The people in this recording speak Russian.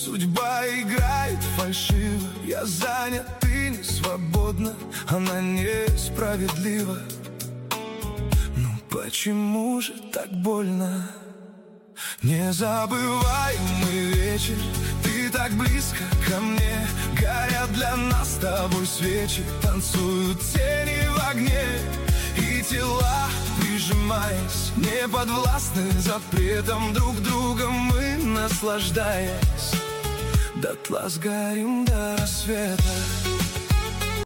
Судьба играет фальшиво. Я занят, ты не свободна. Она несправедлива. Ну почему же так больно? Незабываемый вечер, ты так близко ко мне. Горят для нас с тобой свечи, танцуют тени в огне. И тела, прижимаясь, не подвластны запретам друг друга. Мы, наслаждаясь, дотла сгорим до рассвета.